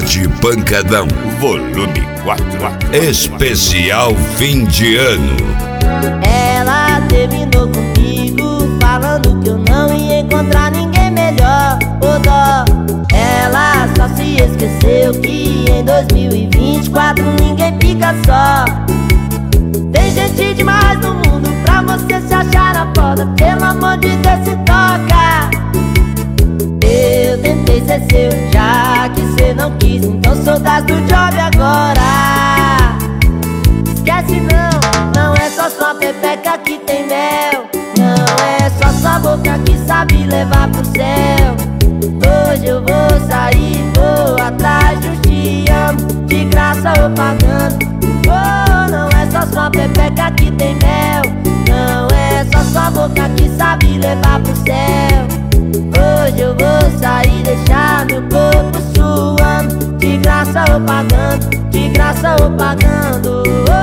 Tarde Pancadão, Volume 4. especial fim de ano. Ela terminou comigo, falando que eu não ia encontrar ninguém melhor. Ô dó, ela só se esqueceu que em 2024 ninguém fica só. Tem gente demais no mundo pra você se achar a foda. Pelo amor de Deus, se toca. Eu tentei ser seu, já que cê não quis, então sou das do job agora. Esquece não é só sua pepeca que tem mel. Não é só sua boca que sabe levar pro céu. Hoje eu vou sair, vou atrás de um te amo, de graça ou pagando. Oh, não é só sua pepeca que tem mel. Não é só sua boca que sabe levar pro céu. Hoje eu vou sair, deixar meu corpo suando, de graça ou pagando, de graça ou pagando.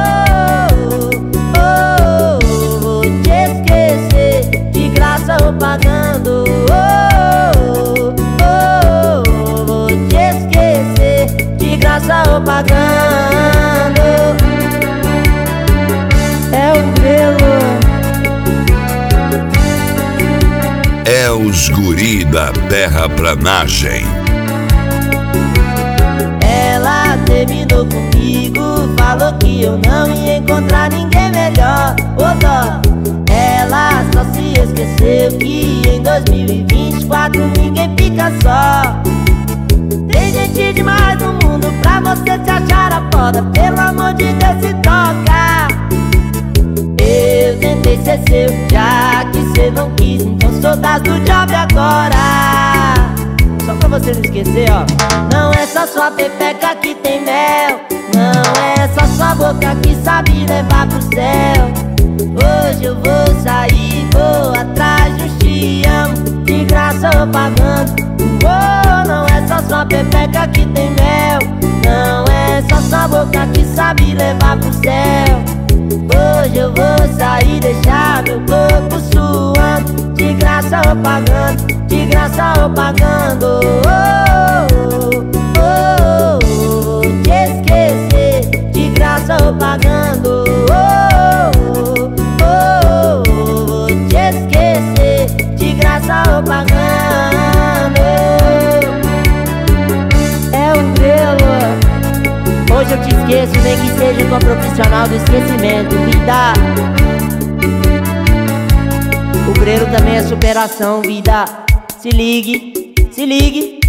Vou te esquecer, de graça ou pagando. Vou te esquecer, de graça ou pagando. É o Grelo. É os guri da terraplanagem. Ela terminou comigo, falou que eu não ia encontrar ninguém melhor. Ô dó, ela só se esqueceu que em 2024 ninguém fica só. Tem gente demais no mundo pra você se achar a foda. Pelo amor de Deus, se toca. Eu tentei ser seu, já que cê não quis, então sou das do job agora. Só pra você não esquecer, ó. Não é só sua pepeca que tem mel. Não é só sua boca que sabe levar pro céu. Hoje eu vou sair, vou atrás de um te amo, de graça ou pagando. Oh, não é só sua pepeca que tem mel. Não é só sua boca que sabe levar pro céu. Hoje eu vou sair, deixar meu corpo suando, de graça ou pagando, de graça ou pagando. Vou te esquecer, de graça ou pagando. Vou te esquecer, de graça ou pagando. É o Grelo. Hoje eu te esqueço, nem que seja com a profissional do esquecimento, vida. O Grelo também é superação, vida. Se ligue, se ligue.